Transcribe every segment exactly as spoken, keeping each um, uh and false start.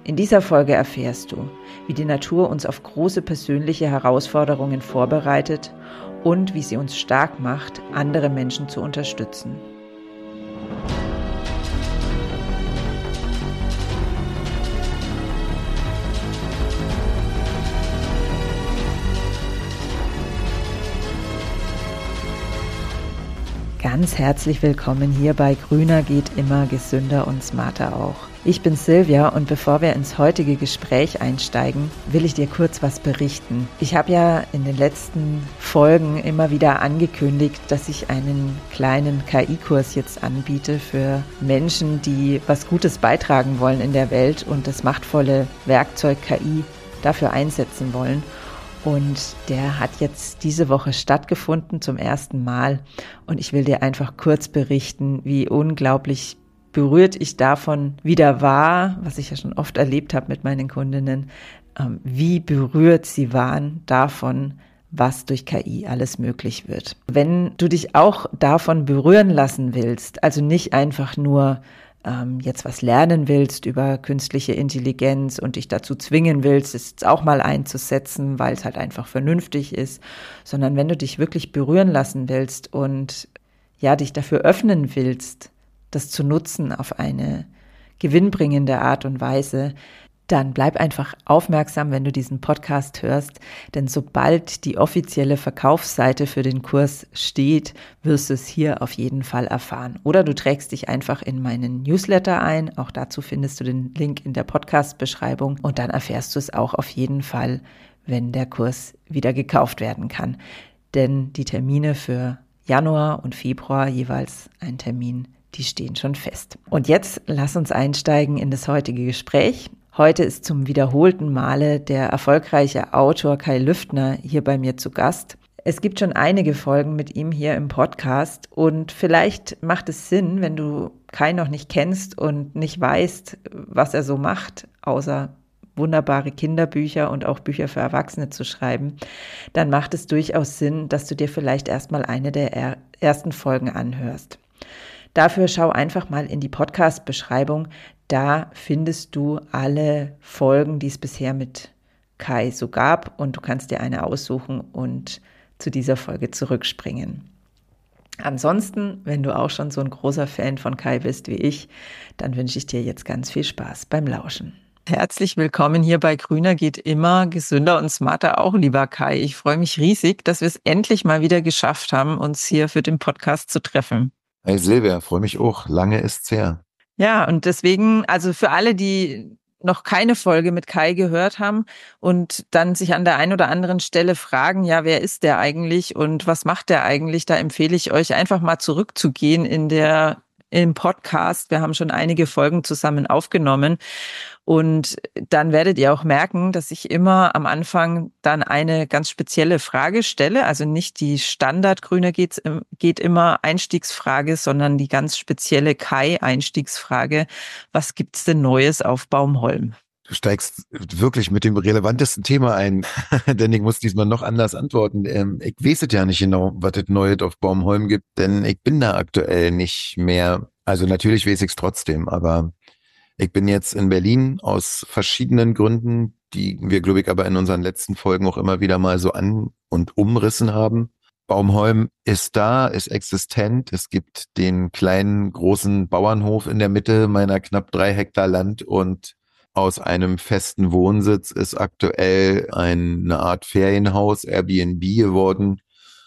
In dieser Folge erfährst du, wie die Natur uns auf große persönliche Herausforderungen vorbereitet und wie sie uns stark macht, andere Menschen zu unterstützen. Ganz herzlich willkommen hier bei Grüner geht immer, gesünder und smarter auch. Ich bin Silvia und bevor wir ins heutige Gespräch einsteigen, will ich dir kurz was berichten. Ich habe ja in den letzten Folgen immer wieder angekündigt, dass ich einen kleinen K I-Kurs jetzt anbiete für Menschen, die was Gutes beitragen wollen in der Welt und das machtvolle Werkzeug K I dafür einsetzen wollen. Und der hat jetzt diese Woche stattgefunden zum ersten Mal. Und ich will dir einfach kurz berichten, wie unglaublich berührt ich davon wieder war, was ich ja schon oft erlebt habe mit meinen Kundinnen, wie berührt sie waren davon, was durch K I alles möglich wird. Wenn du dich auch davon berühren lassen willst, also nicht einfach nur jetzt was lernen willst über künstliche Intelligenz und dich dazu zwingen willst, es auch mal einzusetzen, weil es halt einfach vernünftig ist, sondern wenn du dich wirklich berühren lassen willst und ja, dich dafür öffnen willst, das zu nutzen auf eine gewinnbringende Art und Weise, dann bleib einfach aufmerksam, wenn du diesen Podcast hörst, denn sobald die offizielle Verkaufsseite für den Kurs steht, wirst du es hier auf jeden Fall erfahren. Oder du trägst dich einfach in meinen Newsletter ein, auch dazu findest du den Link in der Podcast-Beschreibung und dann erfährst du es auch auf jeden Fall, wenn der Kurs wieder gekauft werden kann. Denn die Termine für Januar und Februar, jeweils ein Termin, die stehen schon fest. Und jetzt lass uns einsteigen in das heutige Gespräch. Heute ist zum wiederholten Male der erfolgreiche Autor Kai Lüftner hier bei mir zu Gast. Es gibt schon einige Folgen mit ihm hier im Podcast und vielleicht macht es Sinn, wenn du Kai noch nicht kennst und nicht weißt, was er so macht, außer wunderbare Kinderbücher und auch Bücher für Erwachsene zu schreiben, dann macht es durchaus Sinn, dass du dir vielleicht erstmal eine der ersten Folgen anhörst. Dafür schau einfach mal in die Podcast-Beschreibung. Da findest du alle Folgen, die es bisher mit Kai so gab und du kannst dir eine aussuchen und zu dieser Folge zurückspringen. Ansonsten, wenn du auch schon so ein großer Fan von Kai bist wie ich, dann wünsche ich dir jetzt ganz viel Spaß beim Lauschen. Herzlich willkommen hier bei Grüner geht immer, gesünder und smarter auch, lieber Kai. Ich freue mich riesig, dass wir es endlich mal wieder geschafft haben, uns hier für den Podcast zu treffen. Hey Silvia, freue mich auch. Lange ist's her. Ja, und deswegen, also für alle, die noch keine Folge mit Kai gehört haben und dann sich an der einen oder anderen Stelle fragen, ja, wer ist der eigentlich und was macht der eigentlich, da empfehle ich euch einfach mal zurückzugehen in der im Podcast. Wir haben schon einige Folgen zusammen aufgenommen und dann werdet ihr auch merken, dass ich immer am Anfang dann eine ganz spezielle Frage stelle, also nicht die Standard Grüner geht, geht immer Einstiegsfrage, sondern die ganz spezielle Kai-Einstiegsfrage. Was gibt's denn Neues auf Baumholm? Du steigst wirklich mit dem relevantesten Thema ein, denn ich muss diesmal noch anders antworten. Ähm, ich weiß es ja nicht genau, was es Neues auf Baumholm gibt, denn ich bin da aktuell nicht mehr. Also natürlich weiß ich es trotzdem, aber ich bin jetzt in Berlin aus verschiedenen Gründen, die wir, glaube ich, aber in unseren letzten Folgen auch immer wieder mal so an- und umrissen haben. Baumholm ist da, ist existent. Es gibt den kleinen, großen Bauernhof in der Mitte meiner knapp drei Hektar Land und aus einem festen Wohnsitz ist aktuell eine Art Ferienhaus, Airbnb geworden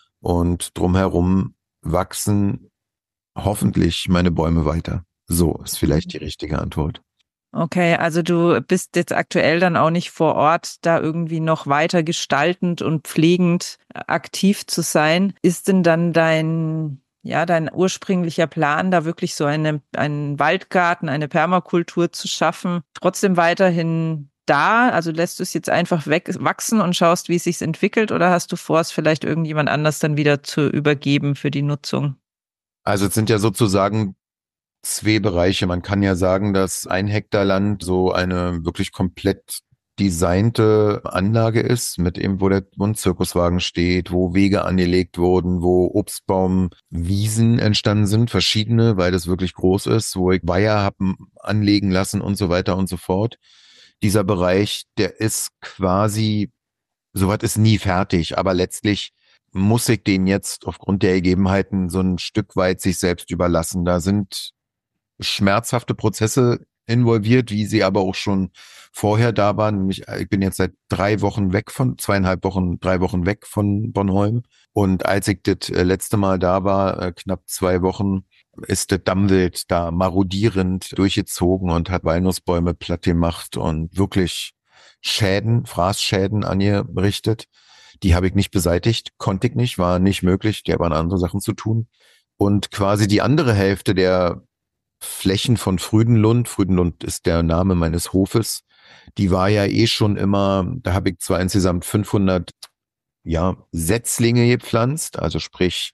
und drumherum wachsen hoffentlich meine Bäume weiter. So ist vielleicht die richtige Antwort. Okay, also du bist jetzt aktuell dann auch nicht vor Ort, da irgendwie noch weiter gestaltend und pflegend aktiv zu sein. Ist denn dann dein, ja, dein ursprünglicher Plan, da wirklich so eine, einen Waldgarten, eine Permakultur zu schaffen, trotzdem weiterhin da? Also lässt du es jetzt einfach weg, wachsen und schaust, wie es sich entwickelt, oder hast du vor, es vielleicht irgendjemand anders dann wieder zu übergeben für die Nutzung? Also es sind ja sozusagen zwei Bereiche. Man kann ja sagen, dass ein Hektar Land so eine wirklich komplett designte Anlage ist, mit eben, wo der wo ein Zirkuswagen steht, wo Wege angelegt wurden, wo Obstbaumwiesen entstanden sind, verschiedene, weil das wirklich groß ist, wo ich Weiher habe anlegen lassen und so weiter und so fort. dieser Bereich, der ist quasi, soweit ist nie fertig, aber letztlich muss ich den jetzt aufgrund der Gegebenheiten so ein Stück weit sich selbst überlassen. Da sind schmerzhafte Prozesse involviert, wie sie aber auch schon vorher da waren. Nämlich, ich bin jetzt seit drei Wochen weg von, zweieinhalb Wochen, drei Wochen weg von Bornholm. Und als ich das äh, letzte Mal da war, äh, knapp zwei Wochen, ist das Dammwild da marodierend durchgezogen und hat Walnussbäume platt gemacht und wirklich Schäden, Fraßschäden angerichtet. Die habe ich nicht beseitigt, konnte ich nicht, war nicht möglich. Die waren andere Sachen zu tun. Und quasi die andere Hälfte der Flächen von Früdenlund, Früdenlund ist der Name meines Hofes, die war ja eh schon immer, da habe ich zwar insgesamt fünfhundert, ja, Setzlinge gepflanzt, also sprich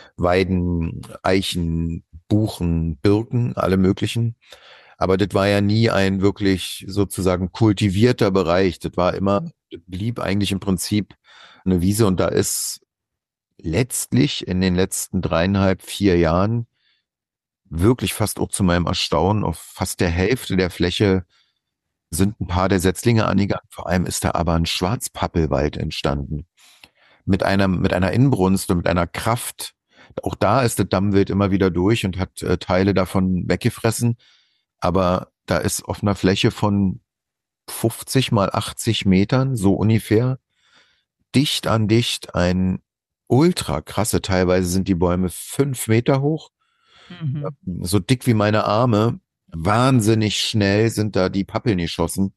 Weiden, Eichen, Buchen, Birken, alle möglichen. Aber das war ja nie ein wirklich sozusagen kultivierter Bereich. Das war immer, das blieb eigentlich im Prinzip eine Wiese und da ist letztlich in den letzten dreieinhalb, vier Jahren wirklich fast auch zu meinem Erstaunen auf fast der Hälfte der Fläche sind ein paar der Setzlinge angegangen. Vor allem ist da aber ein Schwarzpappelwald entstanden. Mit einer, mit einer Inbrunst und mit einer Kraft. Auch da ist das Dammwild immer wieder durch und hat äh, Teile davon weggefressen. Aber da ist auf einer Fläche von fünfzig mal achtzig Metern, so ungefähr, dicht an dicht ein ultra krasse, teilweise sind die Bäume fünf Meter hoch, Mhm. so dick wie meine Arme. Wahnsinnig schnell sind da die Pappeln geschossen.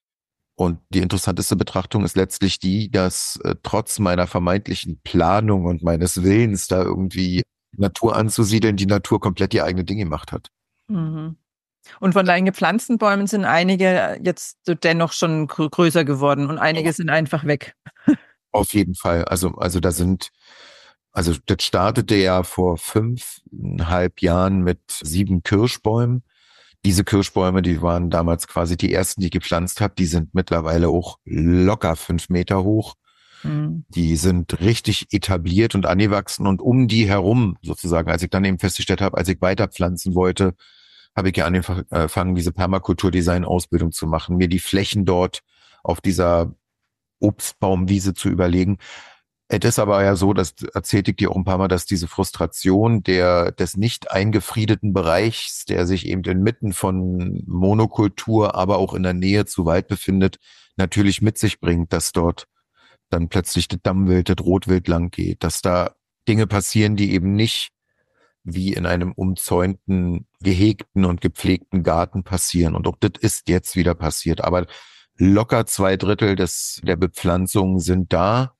Und die interessanteste Betrachtung ist letztlich die, dass äh, trotz meiner vermeintlichen Planung und meines Willens, da irgendwie Natur anzusiedeln, die Natur komplett ihr eigene Dinge gemacht hat. Mhm. Und von deinen gepflanzten Bäumen sind einige jetzt dennoch schon grö größer geworden und einige sind einfach weg. Auf jeden Fall. Also, also da sind, also das startete ja vor fünfeinhalb Jahren mit sieben Kirschbäumen. Diese Kirschbäume, die waren damals quasi die ersten, die ich gepflanzt habe, die sind mittlerweile auch locker fünf Meter hoch. Mhm. Die sind richtig etabliert und angewachsen und um die herum sozusagen, als ich dann eben festgestellt habe, als ich weiter pflanzen wollte, habe ich ja angefangen, diese Permakulturdesign-Ausbildung zu machen, mir die Flächen dort auf dieser Obstbaumwiese zu überlegen. Es ist aber ja so, das erzählte ich dir auch ein paar Mal, dass diese Frustration der, des nicht eingefriedeten Bereichs, der sich eben inmitten von Monokultur, aber auch in der Nähe zu Wald befindet, natürlich mit sich bringt, dass dort dann plötzlich das Dammwild, das Rotwild lang geht, dass da Dinge passieren, die eben nicht wie in einem umzäunten, gehegten und gepflegten Garten passieren. Und auch das ist jetzt wieder passiert. Aber locker zwei Drittel des, der Bepflanzungen sind da.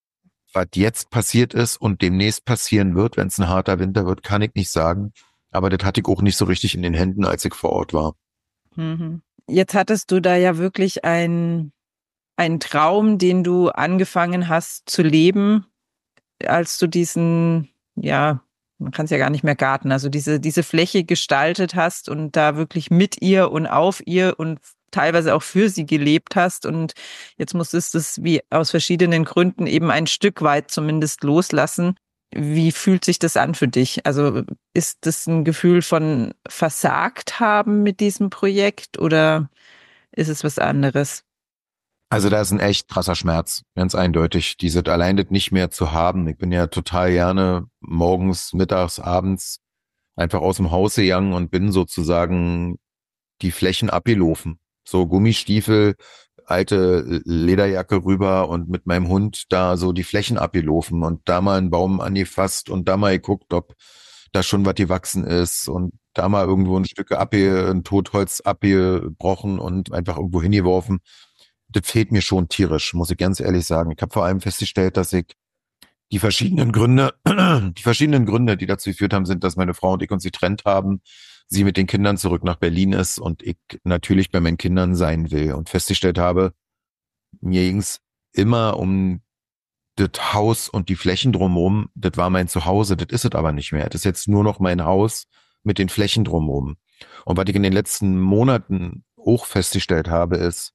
Was jetzt passiert ist und demnächst passieren wird, wenn es ein harter Winter wird, kann ich nicht sagen. Aber das hatte ich auch nicht so richtig in den Händen, als ich vor Ort war. Mhm. Jetzt hattest du da ja wirklich ein, einen Traum, den du angefangen hast zu leben, als du diesen, ja, man kann es ja gar nicht mehr Garten, also diese, diese Fläche gestaltet hast und da wirklich mit ihr und auf ihr und teilweise auch für sie gelebt hast und jetzt musstest du es wie aus verschiedenen Gründen eben ein Stück weit zumindest loslassen. Wie fühlt sich das an für dich? Also ist das ein Gefühl von versagt haben mit diesem Projekt oder ist es was anderes? Also da ist ein echt krasser Schmerz, ganz eindeutig, diese allein das nicht mehr zu haben. Ich bin ja total gerne morgens, mittags, abends einfach aus dem Haus gegangen und bin sozusagen die Flächen abgelaufen. So Gummistiefel, alte Lederjacke rüber und mit meinem Hund da so die Flächen abgelaufen und da mal einen Baum angefasst und da mal geguckt, ob da schon was gewachsen ist und da mal irgendwo ein Stück abge, ein Totholz abgebrochen und einfach irgendwo hingeworfen. Das fehlt mir schon tierisch, muss ich ganz ehrlich sagen. Ich habe vor allem festgestellt, dass ich die verschiedenen Gründe, die verschiedenen Gründe, die dazu geführt haben, sind, dass meine Frau und ich uns getrennt haben, sie mit den Kindern zurück nach Berlin ist und ich natürlich bei meinen Kindern sein will und festgestellt habe, mir ging's immer um das Haus und die Flächen drumherum. Das war mein Zuhause, das ist es aber nicht mehr. Das ist jetzt nur noch mein Haus mit den Flächen drumherum. Und was ich in den letzten Monaten auch festgestellt habe, ist,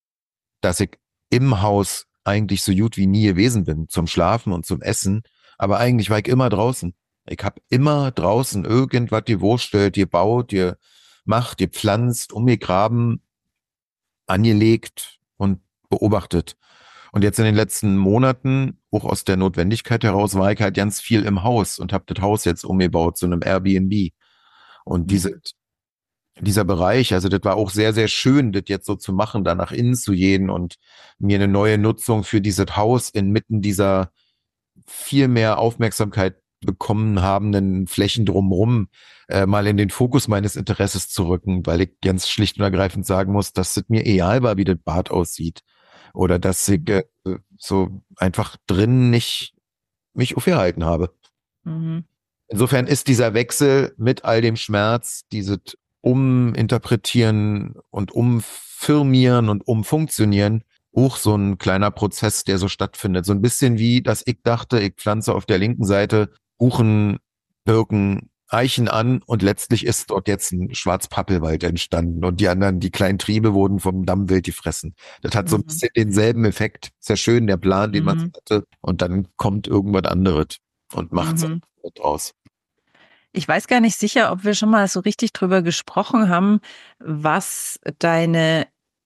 dass ich im Haus eigentlich so gut wie nie gewesen bin, zum Schlafen und zum Essen, aber eigentlich war ich immer draußen. Ich habe immer draußen irgendwas gewurstelt, gebaut, gemacht, gepflanzt, umgegraben, angelegt und beobachtet. Und jetzt in den letzten Monaten, auch aus der Notwendigkeit heraus, war ich halt ganz viel im Haus und habe das Haus jetzt umgebaut zu einem Airbnb. Und diese, dieser Bereich, also das war auch sehr, sehr schön, das jetzt so zu machen, da nach innen zu gehen und mir eine neue Nutzung für dieses Haus inmitten dieser viel mehr Aufmerksamkeit bekommen habenden Flächen drumherum äh, mal in den Fokus meines Interesses zu rücken, weil ich ganz schlicht und ergreifend sagen muss, dass es mir egal war, wie das Bad aussieht. Oder dass ich äh, so einfach drin nicht mich aufgehalten habe. Mhm. Insofern ist dieser Wechsel mit all dem Schmerz, dieses Uminterpretieren und Umfirmieren und Umfunktionieren, auch so ein kleiner Prozess, der so stattfindet. So ein bisschen wie, dass ich dachte, ich pflanze auf der linken Seite Buchen, Birken, Eichen an und letztlich ist dort jetzt ein Schwarzpappelwald entstanden und die anderen, die kleinen Triebe wurden vom Dammwild gefressen. Das hat so ein Mhm. bisschen denselben Effekt. Sehr schön, der Plan, den man Mhm. hatte. Und dann kommt irgendwas anderes und macht so Mhm. draus. Ich weiß gar nicht sicher, ob wir schon mal so richtig drüber gesprochen haben, was deine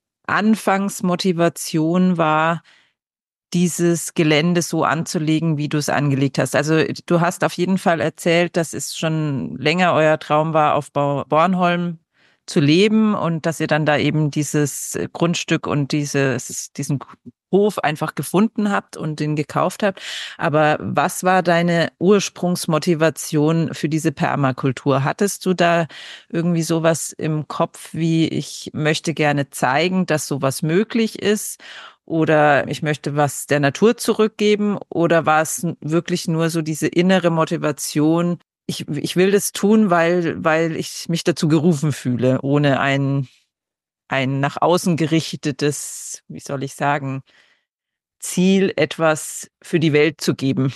Anfangsmotivation war, dieses Gelände so anzulegen, wie du es angelegt hast. Also du hast auf jeden Fall erzählt, dass es schon länger euer Traum war, auf Bornholm zu leben und dass ihr dann da eben dieses Grundstück und dieses, diesen Hof einfach gefunden habt und den gekauft habt. Aber was war deine Ursprungsmotivation für diese Permakultur? Hattest du da irgendwie sowas im Kopf wie, ich möchte gerne zeigen, dass sowas möglich ist? Oder ich möchte was der Natur zurückgeben? Oder war es wirklich nur so diese innere Motivation, ich, ich will das tun, weil, weil ich mich dazu gerufen fühle, ohne ein, ein nach außen gerichtetes, wie soll ich sagen, Ziel, etwas für die Welt zu geben?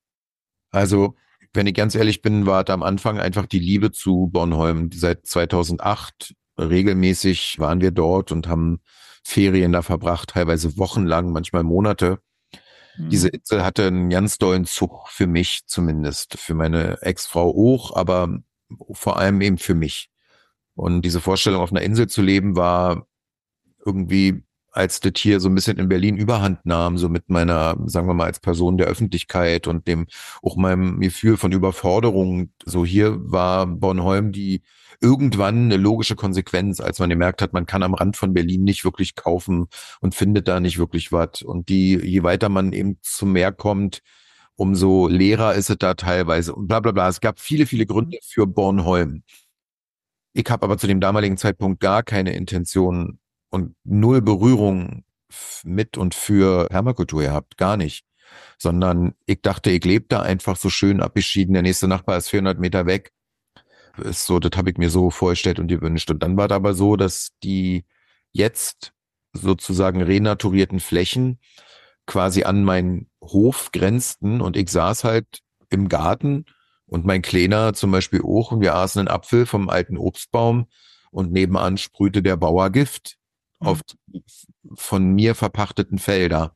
Also, wenn ich ganz ehrlich bin, war es am Anfang einfach die Liebe zu Bornholm. Seit zweitausendacht regelmäßig waren wir dort und haben Ferien da verbracht, teilweise wochenlang, manchmal Monate. Diese Mhm. Insel hatte einen ganz dollen Zug für mich zumindest, für meine Ex-Frau auch, aber vor allem eben für mich. Und diese Vorstellung, auf einer Insel zu leben, war irgendwie, als das hier so ein bisschen in Berlin Überhand nahm, so mit meiner, sagen wir mal, als Person der Öffentlichkeit und dem auch meinem Gefühl von Überforderung. So hier war Bornholm die irgendwann eine logische Konsequenz, als man gemerkt hat, man kann am Rand von Berlin nicht wirklich kaufen und findet da nicht wirklich was. Und die, je weiter man eben zum Meer kommt, umso leerer ist es da teilweise und bla bla bla. Es gab viele, viele Gründe für Bornholm. Ich habe aber zu dem damaligen Zeitpunkt gar keine Intention und null Berührung f- mit und für Permakultur gehabt, gar nicht. Sondern ich dachte, ich lebe da einfach so schön abgeschieden. Der nächste Nachbar ist vierhundert Meter weg. Ist so, das habe ich mir so vorgestellt und gewünscht. Und dann war es aber so, dass die jetzt sozusagen renaturierten Flächen quasi an meinen Hof grenzten und ich saß halt im Garten und mein Kleiner zum Beispiel auch und wir aßen einen Apfel vom alten Obstbaum und nebenan sprühte der Bauer Gift auf Mhm. die von mir verpachteten Felder.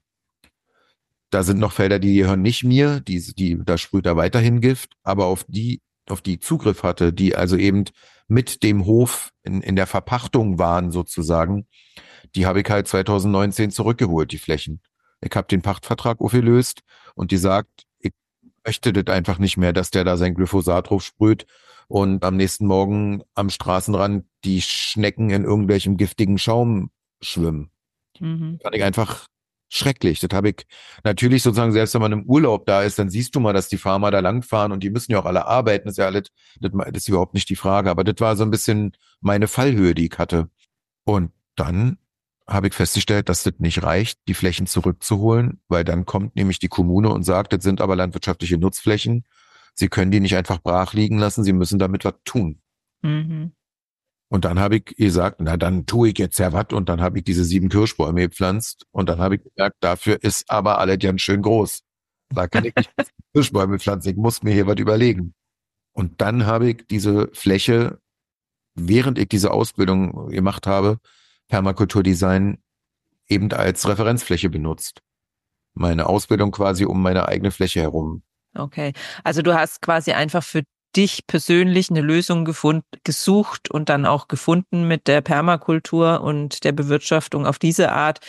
Da sind noch Felder, die gehören nicht mir, die, die, da sprüht er weiterhin Gift, aber auf die, auf die Zugriff hatte, die also eben mit dem Hof in, in der Verpachtung waren sozusagen, die habe ich halt zweitausendneunzehn zurückgeholt, die Flächen. Ich habe den Pachtvertrag aufgelöst und die sagt, ich möchte das einfach nicht mehr, dass der da sein Glyphosat drauf sprüht und am nächsten Morgen am Straßenrand die Schnecken in irgendwelchem giftigen Schaum schwimmen. Mhm. Fand ich einfach schrecklich. Das habe ich natürlich sozusagen, selbst wenn man im Urlaub da ist, dann siehst du mal, dass die Farmer da langfahren und die müssen ja auch alle arbeiten. Das ist ja alles, das das ist überhaupt nicht die Frage. Aber das war so ein bisschen meine Fallhöhe, die ich hatte. Und dann habe ich festgestellt, dass das nicht reicht, die Flächen zurückzuholen, weil dann kommt nämlich die Kommune und sagt, das sind aber landwirtschaftliche Nutzflächen. Sie können die nicht einfach brach liegen lassen, Sie müssen damit was tun. Mhm. Und dann habe ich gesagt, na dann tue ich jetzt ja was und dann habe ich diese sieben Kirschbäume gepflanzt und dann habe ich gemerkt, dafür ist aber alles ganz schön groß. Da kann ich nicht Kirschbäume pflanzen, ich muss mir hier was überlegen. Und dann habe ich diese Fläche, während ich diese Ausbildung gemacht habe, Permakulturdesign eben als Referenzfläche benutzt. Meine Ausbildung quasi um meine eigene Fläche herum. Okay. Also du hast quasi einfach für dich persönlich eine Lösung gefund, gesucht und dann auch gefunden mit der Permakultur und der Bewirtschaftung auf diese Art,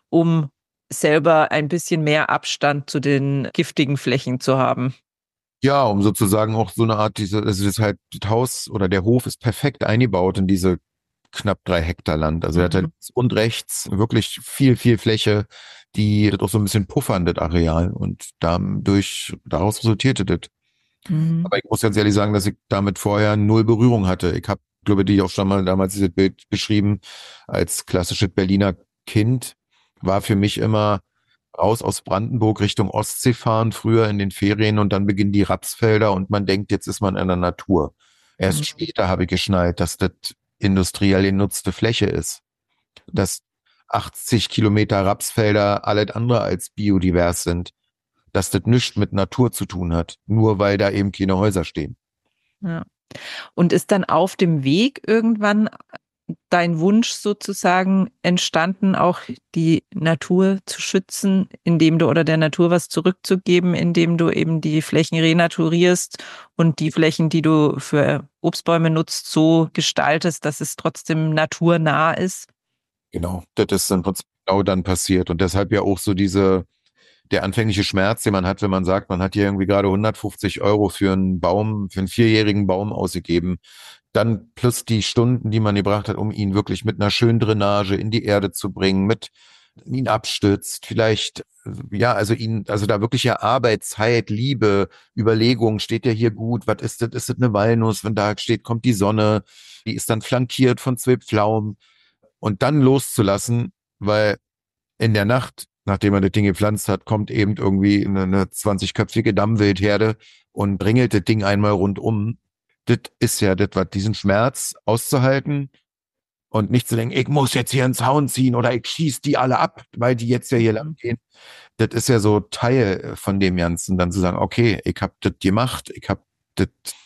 um selber ein bisschen mehr Abstand zu den giftigen Flächen zu haben. Ja, um sozusagen auch so eine Art, diese, also das ist halt, das Haus oder der Hof ist perfekt eingebaut in diese knapp drei Hektar Land. Also er hat halt Mhm. links und rechts wirklich viel, viel Fläche, die das auch so ein bisschen puffern, das Areal. Und dadurch, daraus resultierte das. Mhm. Aber ich muss ganz ehrlich sagen, dass ich damit vorher null Berührung hatte. Ich habe, glaube ich, auch schon mal damals dieses Bild beschrieben, als klassisches Berliner Kind war für mich immer raus aus Brandenburg Richtung Ostsee fahren, früher in den Ferien und dann beginnen die Rapsfelder und man denkt, jetzt ist man in der Natur. Erst Mhm. später habe ich geschnallt, dass das industriell genutzte Fläche ist, dass achtzig Kilometer Rapsfelder alles andere als biodivers sind, dass das nichts mit Natur zu tun hat, nur weil da eben keine Häuser stehen. Ja. Und ist dann auf dem Weg irgendwann dein Wunsch sozusagen entstanden, auch die Natur zu schützen, indem du oder der Natur was zurückzugeben, indem du eben die Flächen renaturierst und die Flächen, die du für Obstbäume nutzt, so gestaltest, dass es trotzdem naturnah ist? Genau, das ist im Prinzip genau dann passiert und deshalb ja auch so diese der anfängliche Schmerz, den man hat, wenn man sagt, man hat hier irgendwie gerade hundertfünfzig Euro für einen Baum, für einen vierjährigen Baum ausgegeben, dann plus die Stunden, die man gebracht hat, um ihn wirklich mit einer schönen Drainage in die Erde zu bringen, mit ihn abstützt, vielleicht, ja, also ihn, also da wirklich ja Arbeit, Zeit, Liebe, Überlegung, steht der hier gut, was ist das, ist das eine Walnuss, wenn da steht, kommt die Sonne, die ist dann flankiert von zwei Pflaumen und dann loszulassen, weil in der Nacht, nachdem er das Ding gepflanzt hat, kommt eben irgendwie eine, eine zwanzigköpfige Dammwildherde und bringelt das Ding einmal rundum. Das ist ja das, was diesen Schmerz auszuhalten und nicht zu denken, ich muss jetzt hier einen Zaun ziehen oder ich schieß die alle ab, weil die jetzt ja hier lang Mhm. gehen. Das ist ja so Teil von dem Ganzen, dann zu sagen, okay, ich hab das gemacht, ich hab das,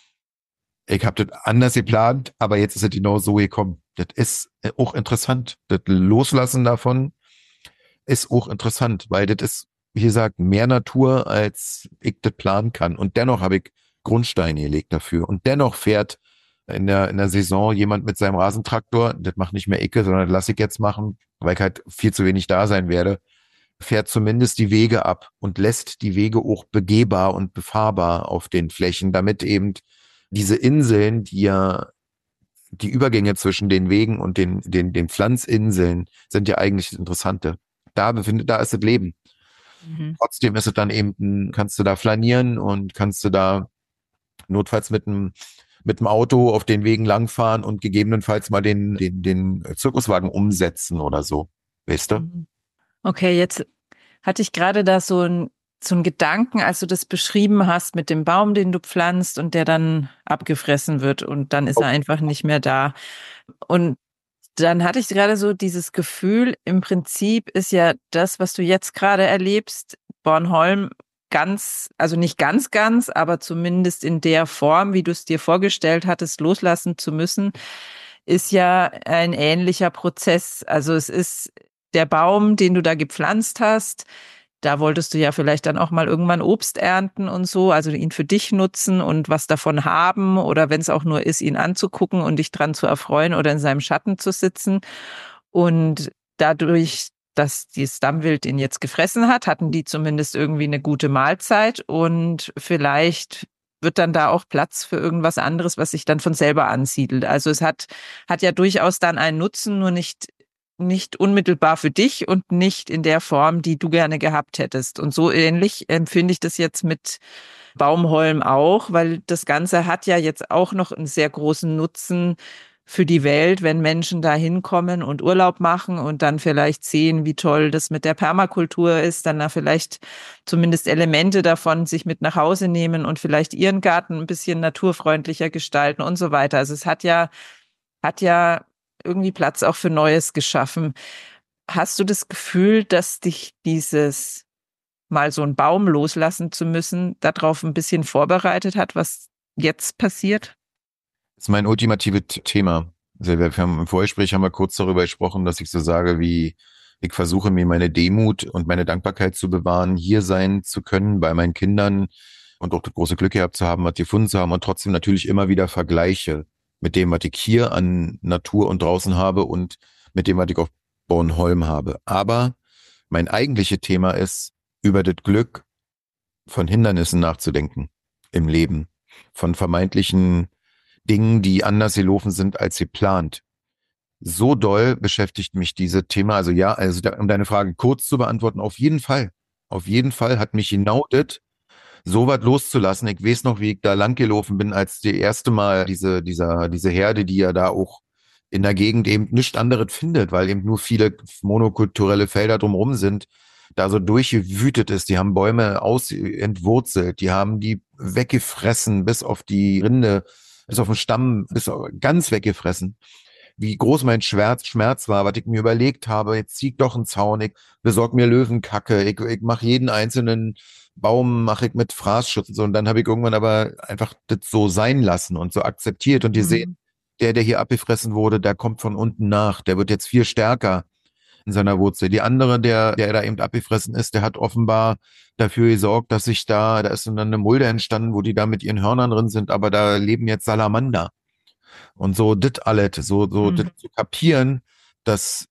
ich hab das anders geplant, aber jetzt ist es genau so gekommen. Das ist auch interessant. Das Loslassen davon ist auch interessant, weil das ist, wie gesagt, mehr Natur, als ich das planen kann. Und dennoch habe ich Grundsteine gelegt dafür. Und dennoch fährt in der, in der Saison jemand mit seinem Rasentraktor, das macht nicht mehr Icke, sondern das lasse ich jetzt machen, weil ich halt viel zu wenig da sein werde, fährt zumindest die Wege ab und lässt die Wege auch begehbar und befahrbar auf den Flächen, damit eben diese Inseln, die ja die Übergänge zwischen den Wegen und den, den, den Pflanzinseln sind ja eigentlich das Interessante. Da befindet, da ist das Leben. Mhm. Trotzdem ist es dann eben, kannst du da flanieren und kannst du da notfalls mit einem mit dem Auto auf den Wegen langfahren und gegebenenfalls mal den, den, den Zirkuswagen umsetzen oder so. Weißt du? Mhm. Okay, jetzt hatte ich gerade da so ein so ein Gedanken, als du das beschrieben hast mit dem Baum, den du pflanzt und der dann abgefressen wird und dann ist er einfach nicht mehr da. Und dann hatte ich gerade so dieses Gefühl, im Prinzip ist ja das, was du jetzt gerade erlebst, Bornholm ganz, also nicht ganz, ganz, aber zumindest in der Form, wie du es dir vorgestellt hattest, loslassen zu müssen, ist ja ein ähnlicher Prozess. Also es ist der Baum, den du da gepflanzt hast. Da wolltest du ja vielleicht dann auch mal irgendwann Obst ernten und so, also ihn für dich nutzen und was davon haben oder wenn es auch nur ist, ihn anzugucken und dich dran zu erfreuen oder in seinem Schatten zu sitzen. Und dadurch, dass das Dammwild ihn jetzt gefressen hat, hatten die zumindest irgendwie eine gute Mahlzeit und vielleicht wird dann da auch Platz für irgendwas anderes, was sich dann von selber ansiedelt. Also es hat, hat ja durchaus dann einen Nutzen, nur nicht nicht unmittelbar für dich und nicht in der Form, die du gerne gehabt hättest. Und so ähnlich empfinde ich das jetzt mit Baumholm auch, weil das Ganze hat ja jetzt auch noch einen sehr großen Nutzen für die Welt, wenn Menschen da hinkommen und Urlaub machen und dann vielleicht sehen, wie toll das mit der Permakultur ist, dann da vielleicht zumindest Elemente davon sich mit nach Hause nehmen und vielleicht ihren Garten ein bisschen naturfreundlicher gestalten und so weiter. Also es hat ja, hat ja irgendwie Platz auch für Neues geschaffen. Hast du das Gefühl, dass dich dieses mal so einen Baum loslassen zu müssen, darauf ein bisschen vorbereitet hat, was jetzt passiert? Das ist mein ultimatives Thema. Silvia, wir haben im Vorgespräch haben wir kurz darüber gesprochen, dass ich so sage, wie ich versuche, mir meine Demut und meine Dankbarkeit zu bewahren, hier sein zu können bei meinen Kindern und auch das große Glück gehabt zu haben, was gefunden zu haben und trotzdem natürlich immer wieder vergleiche mit dem, was ich hier an Natur und draußen habe und mit dem, was ich auf Bornholm habe. Aber mein eigentliches Thema ist, über das Glück von Hindernissen nachzudenken im Leben, von vermeintlichen Dingen, die anders gelaufen sind als geplant. So doll beschäftigt mich dieses Thema. Also ja, also da, um deine Frage kurz zu beantworten, auf jeden Fall. Auf jeden Fall hat mich genau das, so was loszulassen. Ich weiß noch, wie ich da langgelaufen bin, als die erste Mal diese, dieser, diese Herde, die ja da auch in der Gegend eben nichts anderes findet, weil eben nur viele monokulturelle Felder drumherum sind, da so durchgewütet ist. Die haben Bäume aus entwurzelt, die haben die weggefressen, bis auf die Rinde, bis auf den Stamm, bis auf, ganz weggefressen. Wie groß mein Schmerz, Schmerz war, was ich mir überlegt habe, jetzt zieh ich doch einen Zaun, ich besorg mir Löwenkacke, ich, ich mache jeden einzelnen Baum, mache ich mit Fraßschutz und so. Und dann habe ich irgendwann aber einfach das so sein lassen und so akzeptiert und gesehen, Mhm. der, der hier abgefressen wurde, der kommt von unten nach, der wird jetzt viel stärker in seiner Wurzel. Die andere, der, der da eben abgefressen ist, der hat offenbar dafür gesorgt, dass sich da, da ist dann eine Mulde entstanden, wo die da mit ihren Hörnern drin sind, aber da leben jetzt Salamander. Und so dit alles, so, so dit Mhm. zu kapieren, dass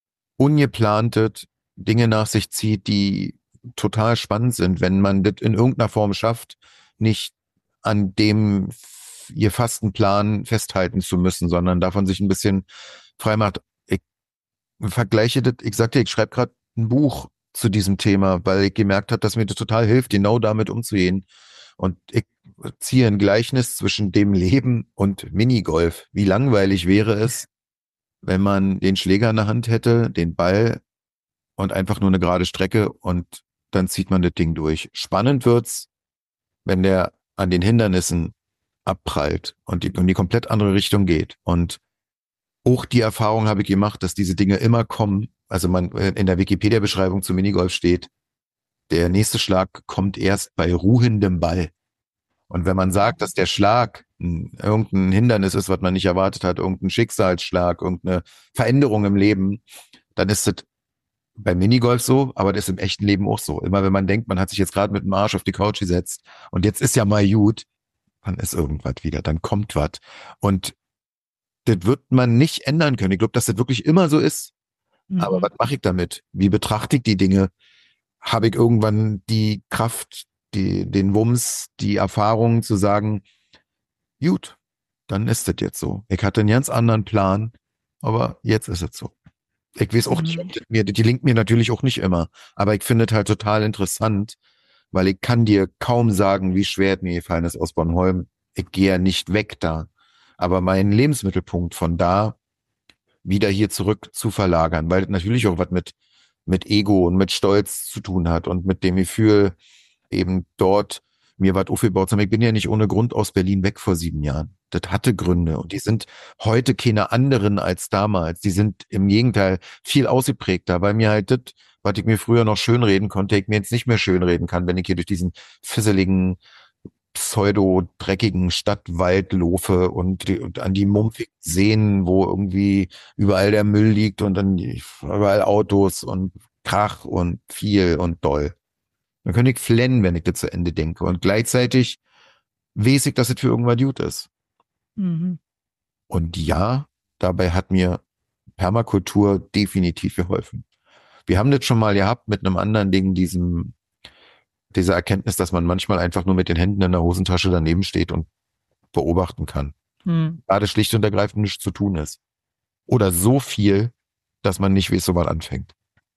ungeplantet Dinge nach sich zieht, die total spannend sind, wenn man das in irgendeiner Form schafft, nicht an dem ihr fasten Plan festhalten zu müssen, sondern davon sich ein bisschen frei macht. Ich vergleiche das, ich sagte, ich schreibe gerade ein Buch zu diesem Thema, weil ich gemerkt habe, dass mir das total hilft, genau damit umzugehen. Und ich ziehe ein Gleichnis zwischen dem Leben und Minigolf. Wie langweilig wäre es, wenn man den Schläger in der Hand hätte, den Ball und einfach nur eine gerade Strecke und dann zieht man das Ding durch. Spannend wird's, wenn der an den Hindernissen abprallt und die, und die komplett andere Richtung geht. Und auch die Erfahrung habe ich gemacht, dass diese Dinge immer kommen. Also man in der Wikipedia-Beschreibung zu Minigolf steht, der nächste Schlag kommt erst bei ruhendem Ball. Und wenn man sagt, dass der Schlag ein, irgendein Hindernis ist, was man nicht erwartet hat, irgendein Schicksalsschlag, irgendeine Veränderung im Leben, dann ist das beim Minigolf so, aber das ist im echten Leben auch so. Immer wenn man denkt, man hat sich jetzt gerade mit dem Arsch auf die Couch gesetzt und jetzt ist ja mal gut, dann ist irgendwas wieder, dann kommt was. Und das wird man nicht ändern können. Ich glaube, dass das wirklich immer so ist. Aber Mhm. was mache ich damit? Wie betrachte ich die Dinge? Habe ich irgendwann die Kraft, die, den Wumms, die Erfahrung zu sagen, gut, dann ist das jetzt so. Ich hatte einen ganz anderen Plan, aber jetzt ist es so. Ich weiß auch nicht, ob Mhm. das mir, die gelingt mir natürlich auch nicht immer, aber ich finde es halt total interessant, weil ich kann dir kaum sagen, wie schwer es mir gefallen ist aus Bornholm. Ich gehe ja nicht weg da, aber meinen Lebensmittelpunkt von da wieder hier zurück zu verlagern, weil das natürlich auch was mit, mit Ego und mit Stolz zu tun hat und mit dem Gefühl, eben dort mir was aufgebaut zu haben. Ich bin ja nicht ohne Grund aus Berlin weg vor sieben Jahren. Das hatte Gründe und die sind heute keine anderen als damals. Die sind im Gegenteil viel ausgeprägter, weil mir halt das, was ich mir früher noch schönreden konnte, ich mir jetzt nicht mehr schönreden kann, wenn ich hier durch diesen fisseligen, pseudo-dreckigen Stadtwald laufe und, die, und an die mumpfigen Seen, wo irgendwie überall der Müll liegt und dann die, überall Autos und Krach und viel und doll. Dann könnte ich flennen, wenn ich das zu Ende denke. Und gleichzeitig weiß ich, dass es für irgendwas gut ist. Mhm. Und ja, dabei hat mir Permakultur definitiv geholfen. Wir haben das schon mal gehabt mit einem anderen Ding, diesem, dieser Erkenntnis, dass man manchmal einfach nur mit den Händen in der Hosentasche daneben steht und beobachten kann. Mhm. Gerade schlicht und ergreifend nichts zu tun ist. Oder so viel, dass man nicht weiß, wo man anfängt.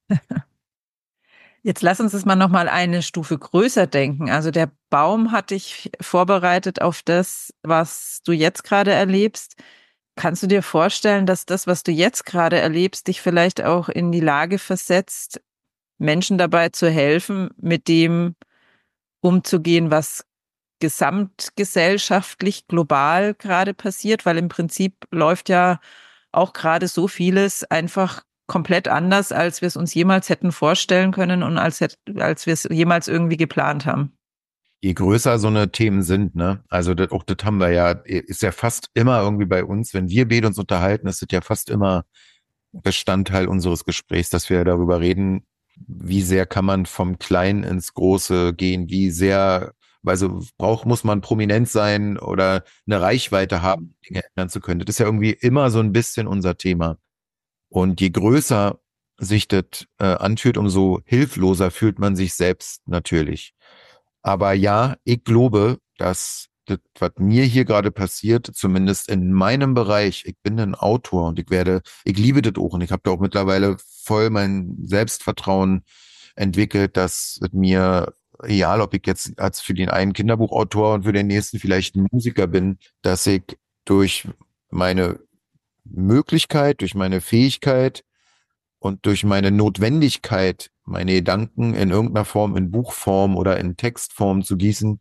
Jetzt lass uns das mal noch mal eine Stufe größer denken. Also der Baum hat dich vorbereitet auf das, was du jetzt gerade erlebst. Kannst du dir vorstellen, dass das, was du jetzt gerade erlebst, dich vielleicht auch in die Lage versetzt, Menschen dabei zu helfen, mit dem umzugehen, was gesamtgesellschaftlich global gerade passiert? Weil im Prinzip läuft ja auch gerade so vieles einfach komplett anders, als wir es uns jemals hätten vorstellen können und als, als wir es jemals irgendwie geplant haben. Je größer so eine Themen sind, ne, also das, auch das haben wir ja, ist ja fast immer irgendwie bei uns, wenn wir beide uns unterhalten, ist das ja fast immer Bestandteil unseres Gesprächs, dass wir darüber reden, wie sehr kann man vom Kleinen ins Große gehen, wie sehr Also braucht, muss man prominent sein oder eine Reichweite haben, um Dinge ändern zu können. Das ist ja irgendwie immer so ein bisschen unser Thema. Und je größer sich das äh, anfühlt, umso hilfloser fühlt man sich selbst natürlich. Aber ja, ich glaube, dass das, was mir hier gerade passiert, zumindest in meinem Bereich, ich bin ein Autor und ich werde, ich liebe das auch und ich habe da auch mittlerweile voll mein Selbstvertrauen entwickelt, dass es mir, egal ob ich jetzt als für den einen Kinderbuchautor und für den nächsten vielleicht ein Musiker bin, dass ich durch meine Möglichkeit, durch meine Fähigkeit und durch meine Notwendigkeit, meine Gedanken in irgendeiner Form, in Buchform oder in Textform zu gießen,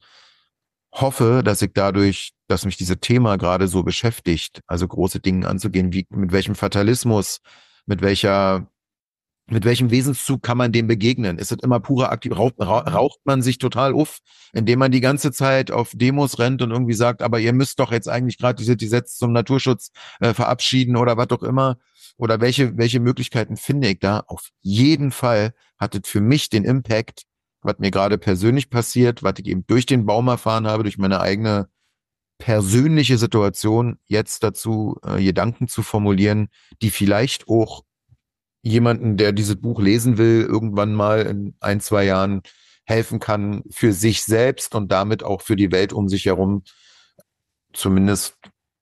hoffe, dass ich dadurch, dass mich dieses Thema gerade so beschäftigt, also große Dinge anzugehen, wie mit welchem Fatalismus, mit welcher, mit welchem Wesenszug kann man dem begegnen? Ist es immer pure Aktiv? Raucht, raucht man sich total auf, indem man die ganze Zeit auf Demos rennt und irgendwie sagt, aber ihr müsst doch jetzt eigentlich gerade diese Gesetze zum Naturschutz äh, verabschieden oder was auch immer? Oder welche, welche Möglichkeiten finde ich da? Auf jeden Fall hat es für mich den Impact, was mir gerade persönlich passiert, was ich eben durch den Baum erfahren habe, durch meine eigene persönliche Situation, jetzt dazu äh, Gedanken zu formulieren, die vielleicht auch jemanden, der dieses Buch lesen will, irgendwann mal in ein, zwei Jahren helfen kann, für sich selbst und damit auch für die Welt um sich herum zumindest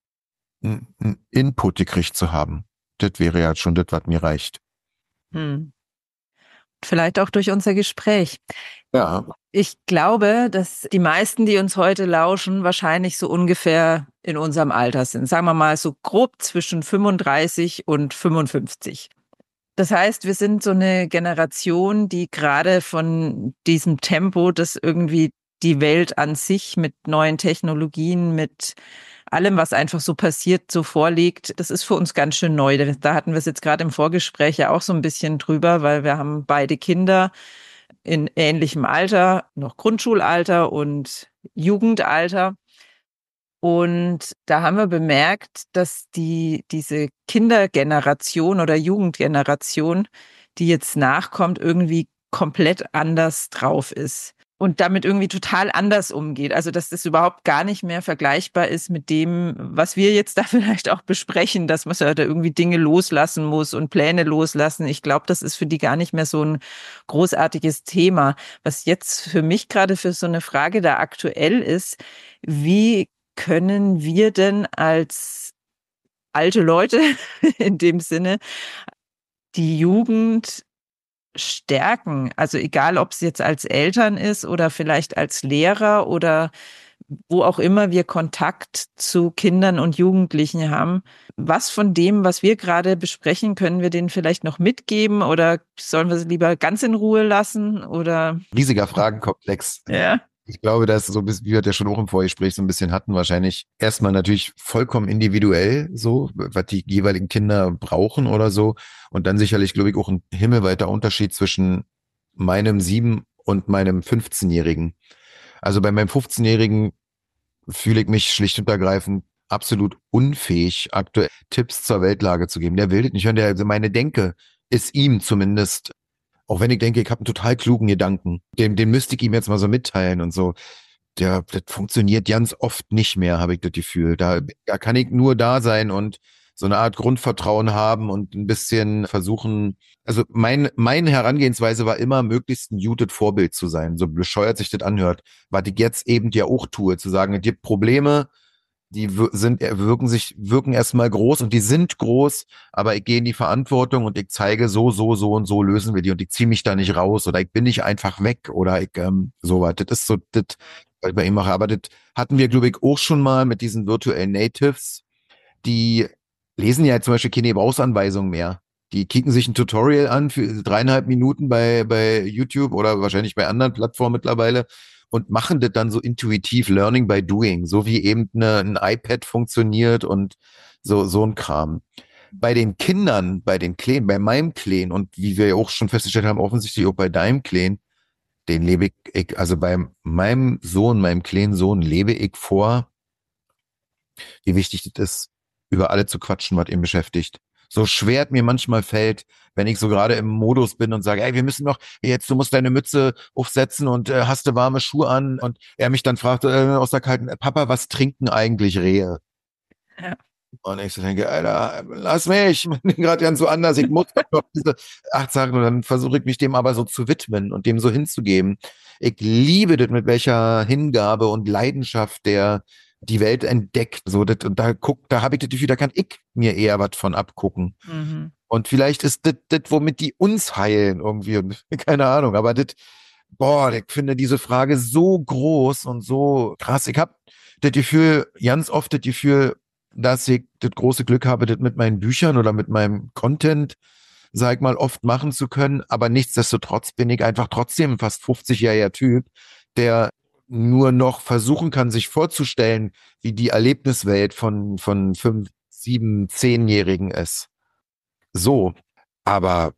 einen Input gekriegt zu haben. Das wäre ja schon das, was mir reicht. Hm. Vielleicht auch durch unser Gespräch. Ja. Ich glaube, dass die meisten, die uns heute lauschen, wahrscheinlich so ungefähr in unserem Alter sind. Sagen wir mal so grob zwischen fünfunddreißig und fünfundfünfzig. Das heißt, wir sind so eine Generation, die gerade von diesem Tempo, das irgendwie die Welt an sich mit neuen Technologien, mit allem, was einfach so passiert, so vorliegt, das ist für uns ganz schön neu. Da hatten wir es jetzt gerade im Vorgespräch ja auch so ein bisschen drüber, weil wir haben beide Kinder in ähnlichem Alter, noch Grundschulalter und Jugendalter. Und da haben wir bemerkt, dass die, diese Kindergeneration oder Jugendgeneration, die jetzt nachkommt, irgendwie komplett anders drauf ist und damit irgendwie total anders umgeht. Also, dass das überhaupt gar nicht mehr vergleichbar ist mit dem, was wir jetzt da vielleicht auch besprechen, dass man da irgendwie Dinge loslassen muss und Pläne loslassen. Ich glaube, das ist für die gar nicht mehr so ein großartiges Thema. Was jetzt für mich gerade für so eine Frage da aktuell ist, wie können wir denn als alte Leute in dem Sinne die Jugend stärken? Also egal, ob es jetzt als Eltern ist oder vielleicht als Lehrer oder wo auch immer wir Kontakt zu Kindern und Jugendlichen haben. Was von dem, was wir gerade besprechen, können wir denen vielleicht noch mitgeben oder sollen wir sie lieber ganz in Ruhe lassen? Oder Riesiger Fragenkomplex. ja. Ich glaube, dass so bis, wie wir das ja schon auch im Vorgespräch so ein bisschen hatten, wahrscheinlich erstmal natürlich vollkommen individuell so, was die jeweiligen Kinder brauchen oder so. Und dann sicherlich, glaube ich, auch ein himmelweiter Unterschied zwischen meinem sieben- und meinem fünfzehnjährigen. Also bei meinem fünfzehnjährigen fühle ich mich schlicht und ergreifend absolut unfähig, aktuell Tipps zur Weltlage zu geben. Der will das nicht hören. Der, also meine Denke ist ihm zumindest, auch wenn ich denke, ich habe einen total klugen Gedanken, den, den müsste ich ihm jetzt mal so mitteilen und so. Der, das funktioniert ganz oft nicht mehr, habe ich das Gefühl. Da, da kann ich nur da sein und so eine Art Grundvertrauen haben und ein bisschen versuchen. Also mein, meine Herangehensweise war immer, möglichst ein gutes Vorbild zu sein, so bescheuert sich das anhört. Was ich jetzt eben ja auch tue, zu sagen, es gibt Probleme, die wir- sind, äh, wirken sich, wirken erstmal groß und die sind groß, aber ich gehe in die Verantwortung und ich zeige so, so, so und so lösen wir die und ich ziehe mich da nicht raus oder ich bin nicht einfach weg oder ich, ähm, sowas. Das ist so, das, was ich bei ihm mache. Aber das hatten wir, glaube ich, auch schon mal mit diesen virtuellen Natives, die lesen ja zum Beispiel keine Gebrauchsanweisung mehr. Die kicken sich ein Tutorial an für dreieinhalb Minuten bei, bei YouTube oder wahrscheinlich bei anderen Plattformen mittlerweile und machen das dann so intuitiv Learning by Doing, so wie eben eine, ein iPad funktioniert und so, so ein Kram. Bei den Kindern, bei den Kleinen, bei meinem Kleinen und wie wir ja auch schon festgestellt haben, offensichtlich auch bei deinem Kleinen, den lebe ich, ich also bei meinem Sohn, meinem kleinen Sohn lebe ich vor, wie wichtig das ist, über alle zu quatschen, was ihn beschäftigt. so schwer es mir manchmal fällt, wenn ich so gerade im Modus bin und sage, ey, wir müssen noch jetzt, du musst deine Mütze aufsetzen und äh, hast du warme Schuhe an und er mich dann fragt äh, aus der kalten, Papa, was trinken eigentlich Rehe? Ja. Und ich so denke, Alter, lass mich, ich bin gerade ganz so anders, ich muss doch noch diese acht Sachen und dann versuche ich mich dem aber so zu widmen und dem so hinzugeben. Ich liebe das, mit welcher Hingabe und Leidenschaft der die Welt entdeckt. So, das, und da guckt, da habe ich das Gefühl, da kann ich mir eher was von abgucken. Mhm. Und vielleicht ist das, das, womit die uns heilen irgendwie und keine Ahnung, aber das, boah, ich finde diese Frage so groß und so krass. Ich habe das Gefühl, ganz oft das Gefühl, dass ich das große Glück habe, das mit meinen Büchern oder mit meinem Content, sag ich mal, oft machen zu können. Aber nichtsdestotrotz bin ich einfach trotzdem ein fast fünfzigjähriger Typ, der nur noch versuchen kann, sich vorzustellen, wie die Erlebniswelt von, von fünf, sieben, zehnjährigen ist. So. Aber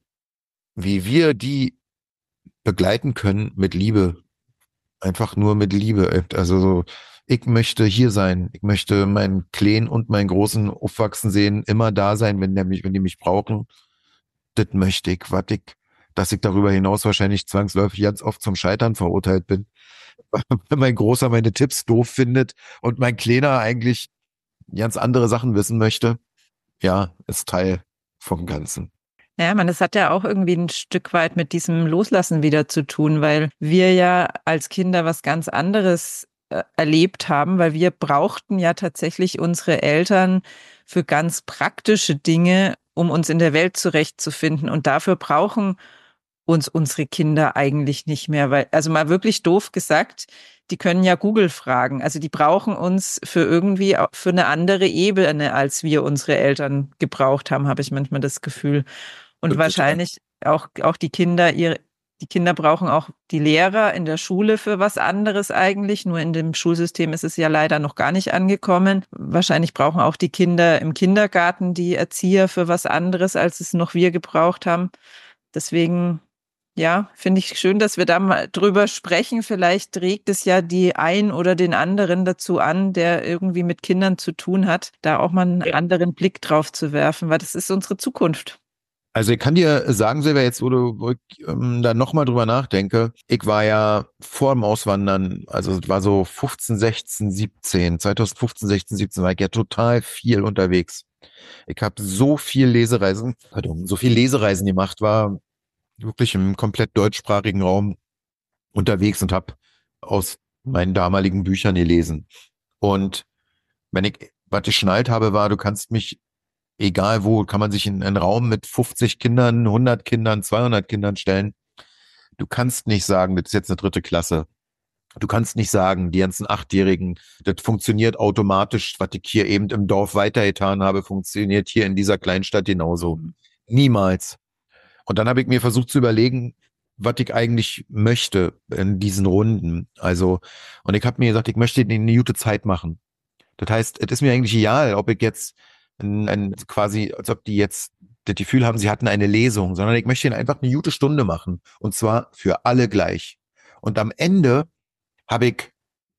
wie wir die begleiten können mit Liebe, einfach nur mit Liebe. Also so, ich möchte hier sein. Ich möchte meinen Kleinen und meinen Großen aufwachsen sehen, immer da sein, wenn der mich, wenn die mich brauchen. Das möchte ich, was ich, dass ich darüber hinaus wahrscheinlich zwangsläufig ganz oft zum Scheitern verurteilt bin. Wenn mein Großer meine Tipps doof findet und mein Kleiner eigentlich ganz andere Sachen wissen möchte, ja, ist Teil vom Ganzen. Ja, man, das hat ja auch irgendwie ein Stück weit mit diesem Loslassen wieder zu tun, weil wir ja als Kinder was ganz anderes äh, erlebt haben, weil wir brauchten ja tatsächlich unsere Eltern für ganz praktische Dinge, um uns in der Welt zurechtzufinden. Und dafür brauchen uns unsere Kinder eigentlich nicht mehr, weil, also mal wirklich doof gesagt, die können ja Google fragen. Also die brauchen uns für irgendwie, für eine andere Ebene, als wir unsere Eltern gebraucht haben, habe ich manchmal das Gefühl. Und Total. wahrscheinlich auch, auch die Kinder, ihre, die Kinder brauchen auch die Lehrer in der Schule für was anderes eigentlich. Nur in dem Schulsystem ist es ja leider noch gar nicht angekommen. Wahrscheinlich brauchen auch die Kinder im Kindergarten die Erzieher für was anderes, als es noch wir gebraucht haben. Deswegen, ja, finde ich schön, dass wir da mal drüber sprechen. Vielleicht regt es ja die ein oder den anderen dazu an, der irgendwie mit Kindern zu tun hat, da auch mal einen anderen Blick drauf zu werfen, weil das ist unsere Zukunft. Also ich kann dir sagen, Silvia, jetzt wo du wo ich, ähm, da nochmal drüber nachdenke, ich war ja vor dem Auswandern, also es war so fünfzehn, sechzehn, siebzehn, zwanzig fünfzehn, sechzehn, siebzehn war ich ja total viel unterwegs. Ich habe so viel Lesereisen, pardon, so viel Lesereisen gemacht, war wirklich im komplett deutschsprachigen Raum unterwegs und habe aus meinen damaligen Büchern gelesen. Und wenn ich, was ich schnallt habe, war, du kannst mich, egal wo, kann man sich in einen Raum mit fünfzig Kindern, hundert Kindern, zweihundert Kindern stellen. Du kannst nicht sagen, das ist jetzt eine dritte Klasse. Du kannst nicht sagen, die ganzen Achtjährigen, das funktioniert automatisch, was ich hier eben im Dorf weitergetan habe, funktioniert hier in dieser Kleinstadt genauso. Niemals. Und dann habe ich mir versucht zu überlegen, was ich eigentlich möchte in diesen Runden. Also, und ich habe mir gesagt, ich möchte eine gute Zeit machen. Das heißt, es ist mir eigentlich egal, ob ich jetzt ein, ein, quasi, als ob die jetzt das Gefühl haben, sie hatten eine Lesung, sondern ich möchte ihnen einfach eine gute Stunde machen. Und zwar für alle gleich. Und am Ende habe ich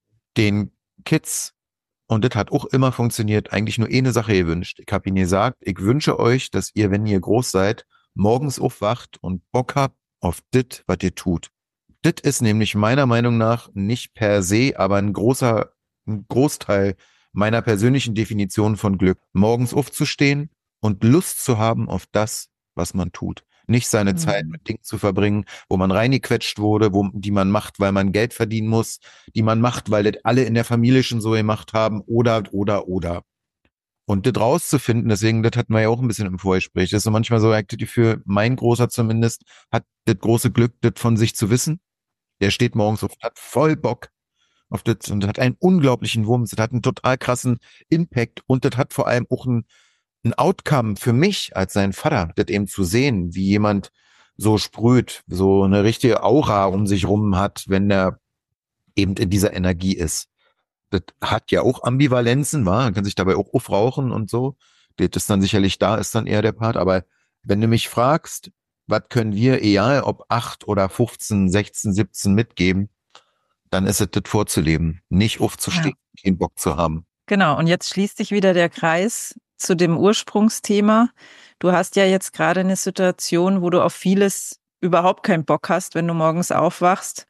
den Kids, und das hat auch immer funktioniert, eigentlich nur eine Sache gewünscht. Ich habe ihnen gesagt, ich wünsche euch, dass ihr, wenn ihr groß seid, morgens aufwacht und Bock habt auf das, was ihr tut. Das ist nämlich meiner Meinung nach nicht per se, aber ein großer, ein Großteil meiner persönlichen Definition von Glück. Morgens aufzustehen und Lust zu haben auf das, was man tut. Nicht seine Zeit Mhm. mit Dingen zu verbringen, wo man reingequetscht wurde, wo, die man macht, weil man Geld verdienen muss, die man macht, weil das alle in der Familie schon so gemacht haben, oder, oder, oder. Und das rauszufinden, deswegen, das hatten wir ja auch ein bisschen im Vorgespräch, das ist so manchmal so, ich das Gefühl, mein Großer zumindest hat das große Glück, das von sich zu wissen. Der steht morgens auf, hat voll Bock auf das und das hat einen unglaublichen Wumms, das hat einen total krassen Impact und das hat vor allem auch ein, ein Outcome für mich als sein Vater, das eben zu sehen, wie jemand so sprüht, so eine richtige Aura um sich rum hat, wenn der eben in dieser Energie ist. Das hat ja auch Ambivalenzen, war, man kann sich dabei auch aufrauchen und so. Das ist dann sicherlich da, ist dann eher der Part. Aber wenn du mich fragst, was können wir, egal ob acht oder fünfzehn, sechzehn, siebzehn mitgeben, dann ist es das vorzuleben, nicht Ja. aufzustehen, keinen Bock zu haben. Genau, und jetzt schließt sich wieder der Kreis zu dem Ursprungsthema. Du hast ja jetzt gerade eine Situation, wo du auf vieles überhaupt keinen Bock hast, wenn du morgens aufwachst.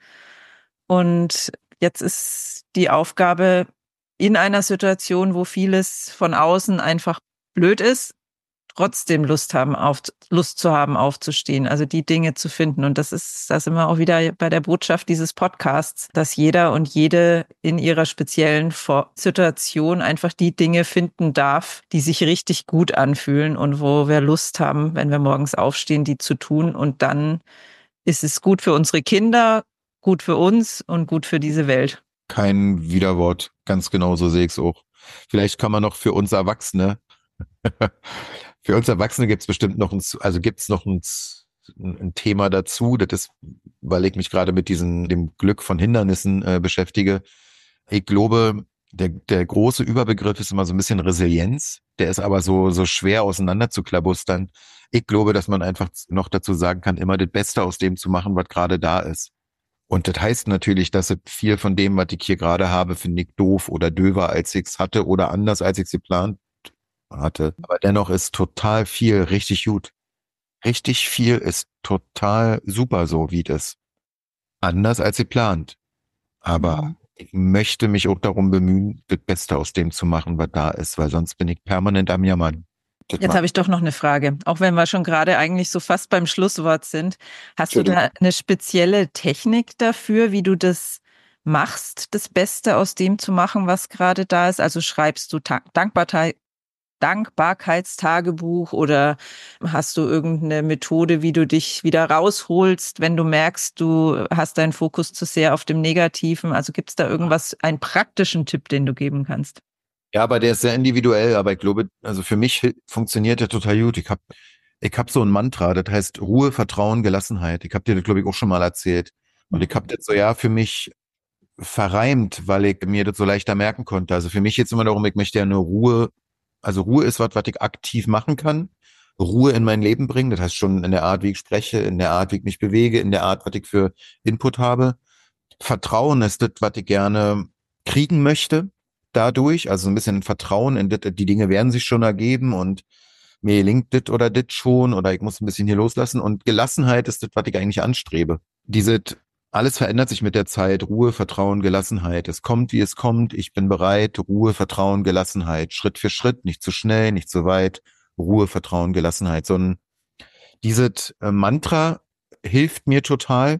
Und jetzt ist die Aufgabe in einer Situation, wo vieles von außen einfach blöd ist, trotzdem Lust haben, auf, Lust zu haben, aufzustehen, also die Dinge zu finden. Und das ist, da sind wir auch wieder bei der Botschaft dieses Podcasts, dass jeder und jede in ihrer speziellen Situation einfach die Dinge finden darf, die sich richtig gut anfühlen und wo wir Lust haben, wenn wir morgens aufstehen, die zu tun. Und dann ist es gut für unsere Kinder, gut für uns und gut für diese Welt. Kein Widerwort, ganz genau so sehe ich es auch. Vielleicht kann man noch für uns Erwachsene, für uns Erwachsene gibt es bestimmt noch ein, also gibt es noch ein, ein Thema dazu, das ist, weil ich mich gerade mit diesem, dem Glück von Hindernissen äh, beschäftige. Ich glaube, der, der große Überbegriff ist immer so ein bisschen Resilienz, der ist aber so, so schwer auseinander zu klabustern. Ich glaube, dass man einfach noch dazu sagen kann, immer das Beste aus dem zu machen, was gerade da ist. Und das heißt natürlich, dass es viel von dem, was ich hier gerade habe, finde ich doof oder döver, als ich es hatte oder anders, als ich es geplant hatte. Aber dennoch ist total viel richtig gut. Richtig viel ist total super so, wie das. Anders als geplant. Aber Mhm. ich möchte mich auch darum bemühen, das Beste aus dem zu machen, was da ist, weil sonst bin ich permanent am Jammern. Das Jetzt mag- habe ich doch noch eine Frage, auch wenn wir schon gerade eigentlich so fast beim Schlusswort sind. Hast du da eine spezielle Technik dafür, wie du das machst, das Beste aus dem zu machen, was gerade da ist? Also schreibst du Ta- Dankbarkeit, Dankbarkeitstagebuch oder hast du irgendeine Methode, wie du dich wieder rausholst, wenn du merkst, du hast deinen Fokus zu sehr auf dem Negativen? Also gibt es da irgendwas, einen praktischen Tipp, den du geben kannst? Ja, aber der ist sehr individuell, aber ich glaube, also für mich hil- funktioniert der total gut. Ich hab, ich hab so ein Mantra, das heißt Ruhe, Vertrauen, Gelassenheit. Ich habe dir das, glaube ich, auch schon mal erzählt. Und ich habe das so, ja, für mich verreimt, weil ich mir das so leichter merken konnte. Also für mich jetzt immer darum, ich möchte ja eine Ruhe, also Ruhe ist was, was ich aktiv machen kann. Ruhe in mein Leben bringen, das heißt schon in der Art, wie ich spreche, in der Art, wie ich mich bewege, in der Art, was ich für Input habe. Vertrauen ist das, was ich gerne kriegen möchte dadurch, also ein bisschen Vertrauen in das, die Dinge werden sich schon ergeben und mir gelingt das oder das schon oder ich muss ein bisschen hier loslassen und Gelassenheit ist das, was ich eigentlich anstrebe. Diese, alles verändert sich mit der Zeit, Ruhe, Vertrauen, Gelassenheit. Es kommt, wie es kommt, ich bin bereit, Ruhe, Vertrauen, Gelassenheit, Schritt für Schritt, nicht zu schnell, nicht zu weit, Ruhe, Vertrauen, Gelassenheit. So ein, dieses äh, Mantra hilft mir total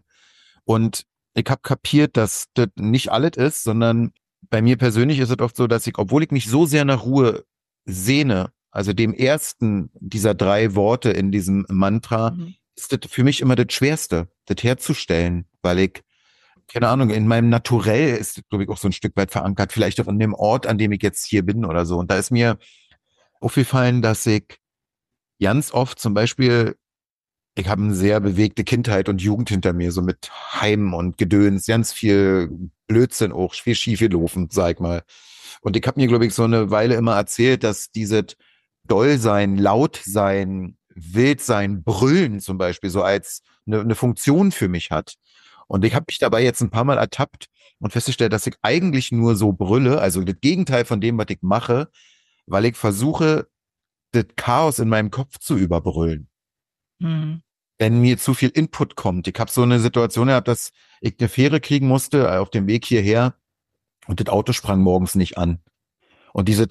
und ich habe kapiert, dass das nicht alles ist, sondern bei mir persönlich ist es oft so, dass ich, obwohl ich mich so sehr nach Ruhe sehne, also dem ersten dieser drei Worte in diesem Mantra, Mhm. ist das für mich immer das Schwerste, das herzustellen, weil ich, keine Ahnung, in meinem Naturell ist, glaube ich, auch so ein Stück weit verankert, vielleicht auch an dem Ort, an dem ich jetzt hier bin oder so. Und da ist mir aufgefallen, dass ich ganz oft zum Beispiel ich habe eine sehr bewegte Kindheit und Jugend hinter mir, so mit Heim und Gedöns, ganz viel Blödsinn auch, viel schief gelaufen, sag ich mal. Und ich habe mir, glaube ich, so eine Weile immer erzählt, dass dieses doll sein, laut sein, wild sein, brüllen zum Beispiel, so als eine, eine Funktion für mich hat. Und ich habe mich dabei jetzt ein paar Mal ertappt und festgestellt, dass ich eigentlich nur so brülle, also das Gegenteil von dem, was ich mache, weil ich versuche, das Chaos in meinem Kopf zu überbrüllen Mhm. wenn mir zu viel Input kommt. Ich habe so eine Situation gehabt, dass ich eine Fähre kriegen musste äh, auf dem Weg hierher und das Auto sprang morgens nicht an. Und dieses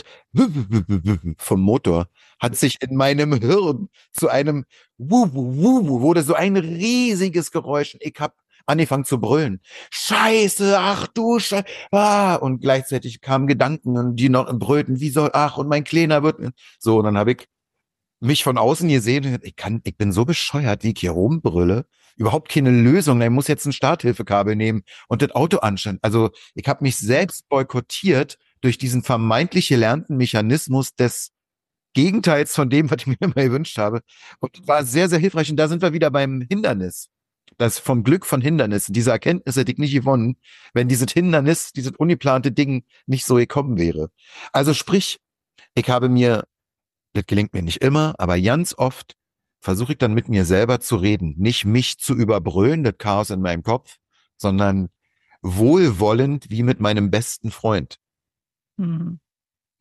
vom Motor hat sich in meinem Hirn zu einem Wuh, wuh, wuh, wuh, wurde so ein riesiges Geräusch. Ich habe angefangen zu brüllen. Scheiße, ach du Scheiße. Ah, und gleichzeitig kamen Gedanken und die noch brüllten, wie soll, ach, und mein Kleiner wird. So, und dann habe ich mich von außen gesehen, ich kann, ich bin so bescheuert, wie ich hier rumbrülle. Überhaupt keine Lösung. Ich muss jetzt ein Starthilfekabel nehmen und das Auto anstellen. Also ich habe mich selbst boykottiert durch diesen vermeintlich gelernten Mechanismus des Gegenteils von dem, was ich mir immer gewünscht habe. Und das war sehr, sehr hilfreich. Und da sind wir wieder beim Hindernis. Das vom Glück von Hindernissen. Diese Erkenntnis hätte ich nicht gewonnen, wenn dieses Hindernis, dieses ungeplante Ding nicht so gekommen wäre. Also sprich, ich habe mir das gelingt mir nicht immer, aber ganz oft versuche ich dann mit mir selber zu reden. Nicht mich zu überbrüllen, das Chaos in meinem Kopf, sondern wohlwollend wie mit meinem besten Freund. Mhm.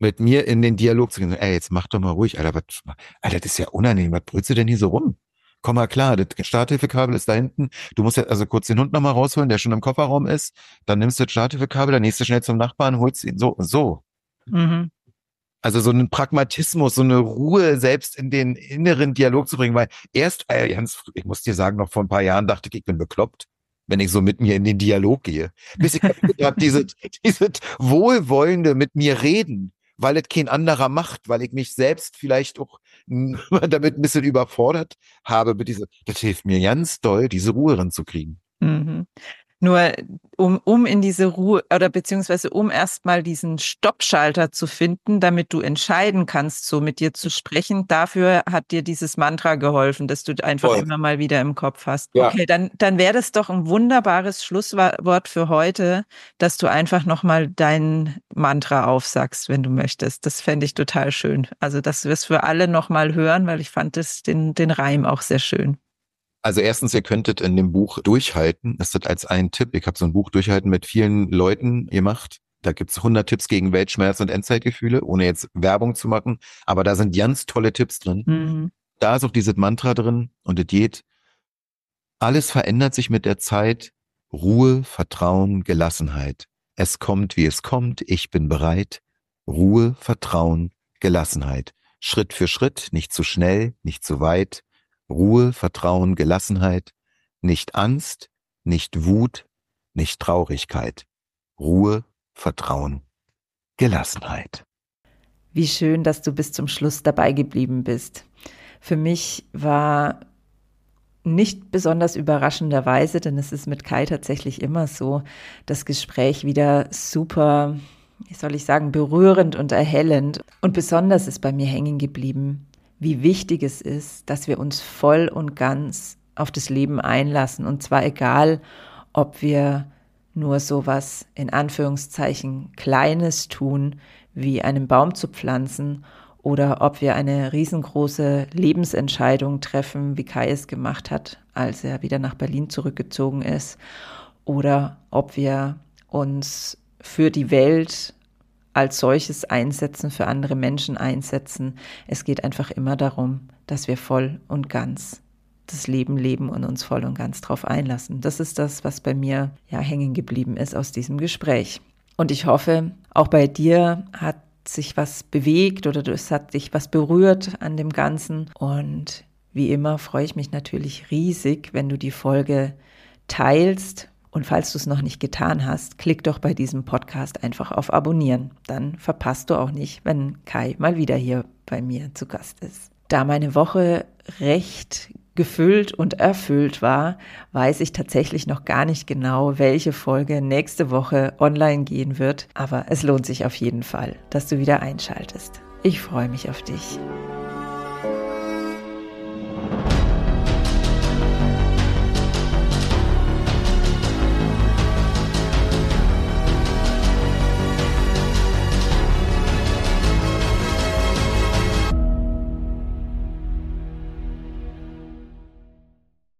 mit mir in den Dialog zu gehen. Ey, jetzt mach doch mal ruhig, Alter, was, Alter, das ist ja unangenehm, was brüllst du denn hier so rum? Komm mal klar, das Starthilfekabel ist da hinten. Du musst ja also kurz den Hund nochmal rausholen, der schon im Kofferraum ist. Dann nimmst du das Starthilfekabel, dann gehst du schnell zum Nachbarn, holst ihn so, so. Mhm. Also so einen Pragmatismus, so eine Ruhe selbst in den inneren Dialog zu bringen, weil erst, äh, Jans, ich muss dir sagen, noch vor ein paar Jahren dachte ich, ich bin bekloppt, wenn ich so mit mir in den Dialog gehe. Bis ich habe diese, diese wohlwollende mit mir reden, weil es kein anderer macht, weil ich mich selbst vielleicht auch damit ein bisschen überfordert habe mit dieser, das hilft mir ganz doll, diese Ruhe ranzukriegen. Mhm. Nur um, um in diese Ruhe oder beziehungsweise um erstmal diesen Stoppschalter zu finden, damit du entscheiden kannst, so mit dir zu sprechen, dafür hat dir dieses Mantra geholfen, dass du einfach Voll. immer mal wieder im Kopf hast. Ja. Okay, dann, dann wäre das doch ein wunderbares Schlusswort für heute, dass du einfach nochmal dein Mantra aufsagst, wenn du möchtest. Das fände ich total schön. Also, dass wir es für alle nochmal hören, weil ich fand das, den, den Reim auch sehr schön. Also erstens, ihr könntet in dem Buch durchhalten. Das ist als ein Tipp. Ich habe so ein Buch durchhalten mit vielen Leuten gemacht. Da gibt's hundert Tipps gegen Weltschmerz und Endzeitgefühle, ohne jetzt Werbung zu machen. Aber da sind ganz tolle Tipps drin. Mhm. Da ist auch dieses Mantra drin und es geht, alles verändert sich mit der Zeit. Ruhe, Vertrauen, Gelassenheit. Es kommt, wie es kommt. Ich bin bereit. Ruhe, Vertrauen, Gelassenheit. Schritt für Schritt, nicht zu schnell, nicht zu weit. Ruhe, Vertrauen, Gelassenheit, nicht Angst, nicht Wut, nicht Traurigkeit. Ruhe, Vertrauen, Gelassenheit. Wie schön, dass du bis zum Schluss dabei geblieben bist. Für mich war nicht besonders überraschenderweise, denn es ist mit Kai tatsächlich immer so, das Gespräch wieder super, wie soll ich sagen, berührend und erhellend. Und besonders ist bei mir hängen geblieben, wie wichtig es ist, dass wir uns voll und ganz auf das Leben einlassen. Und zwar egal, ob wir nur sowas in Anführungszeichen Kleines tun, wie einen Baum zu pflanzen, oder ob wir eine riesengroße Lebensentscheidung treffen, wie Kai es gemacht hat, als er wieder nach Berlin zurückgezogen ist, oder ob wir uns für die Welt als solches einsetzen, für andere Menschen einsetzen. Es geht einfach immer darum, dass wir voll und ganz das Leben leben und uns voll und ganz drauf einlassen. Das ist das, was bei mir ja hängen geblieben ist aus diesem Gespräch. Und ich hoffe, auch bei dir hat sich was bewegt oder es hat dich was berührt an dem Ganzen. Und wie immer freue ich mich natürlich riesig, wenn du die Folge teilst. Und falls du es noch nicht getan hast, klick doch bei diesem Podcast einfach auf Abonnieren. Dann verpasst du auch nicht, wenn Kai mal wieder hier bei mir zu Gast ist. Da meine Woche recht gefüllt und erfüllt war, weiß ich tatsächlich noch gar nicht genau, welche Folge nächste Woche online gehen wird. Aber es lohnt sich auf jeden Fall, dass du wieder einschaltest. Ich freue mich auf dich.